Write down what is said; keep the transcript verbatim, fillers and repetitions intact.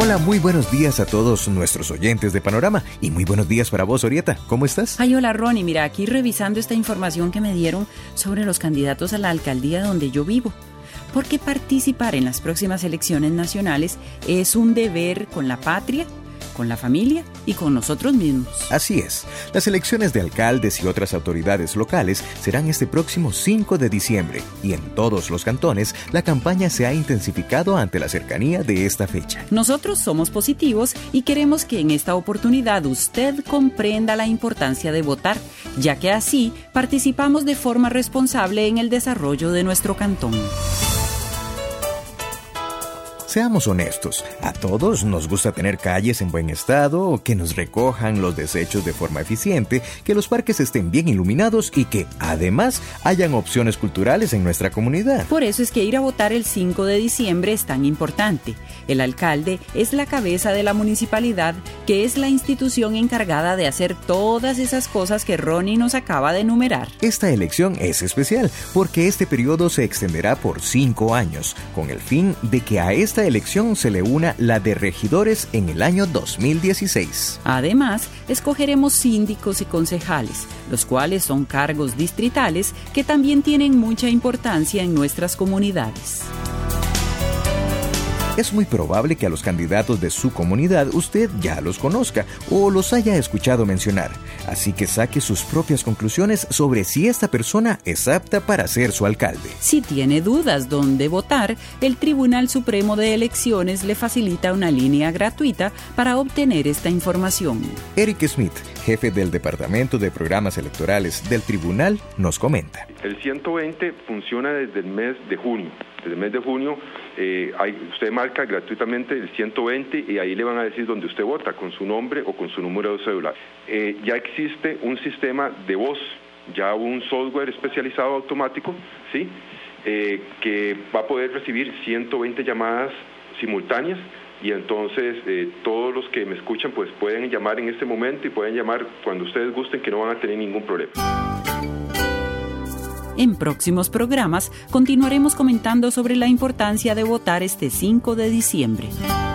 Hola, muy buenos días a todos nuestros oyentes de Panorama y muy buenos días para vos, Orieta. ¿Cómo estás? Ay, hola, Ronnie. Mira, aquí revisando esta información que me dieron sobre los candidatos a la alcaldía donde yo vivo. Porque participar en las próximas elecciones nacionales es un deber con la patria, con la familia y con nosotros mismos. Así es. Las elecciones de alcaldes y otras autoridades locales serán este próximo cinco de diciembre y en todos los cantones la campaña se ha intensificado ante la cercanía de esta fecha. Nosotros somos positivos y queremos que en esta oportunidad usted comprenda la importancia de votar, ya que así participamos de forma responsable en el desarrollo de nuestro cantón. Seamos honestos, a todos nos gusta tener calles en buen estado, que nos recojan los desechos de forma eficiente, que los parques estén bien iluminados y que, además, hayan opciones culturales en nuestra comunidad. Por eso es que ir a votar el cinco de diciembre es tan importante. El alcalde es la cabeza de la municipalidad, que es la institución encargada de hacer todas esas cosas que Ronnie nos acaba de enumerar. Esta elección es especial porque este periodo se extenderá por cinco años, con el fin de que a esta elección se le una la de regidores en el año dos mil dieciséis. Además, escogeremos síndicos y concejales, los cuales son cargos distritales que también tienen mucha importancia en nuestras comunidades. Es muy probable que a los candidatos de su comunidad usted ya los conozca o los haya escuchado mencionar, así que saque sus propias conclusiones sobre si esta persona es apta para ser su alcalde. Si tiene dudas dónde votar, el Tribunal Supremo de Elecciones le facilita una línea gratuita para obtener esta información. Eric Smith, jefe del Departamento de Programas Electorales del Tribunal, nos comenta. El ciento veinte funciona desde el mes de junio. Desde el mes de junio eh, hay, usted marca gratuitamente el ciento veinte y ahí le van a decir dónde usted vota, con su nombre o con su número de celular. Eh, ya existe un sistema de voz, ya un software especializado automático, ¿sí? Eh, que va a poder recibir ciento veinte llamadas simultáneas y entonces eh, todos los que me escuchan pues pueden llamar en este momento y pueden llamar cuando ustedes gusten, que no van a tener ningún problema. En próximos programas continuaremos comentando sobre la importancia de votar este cinco de diciembre.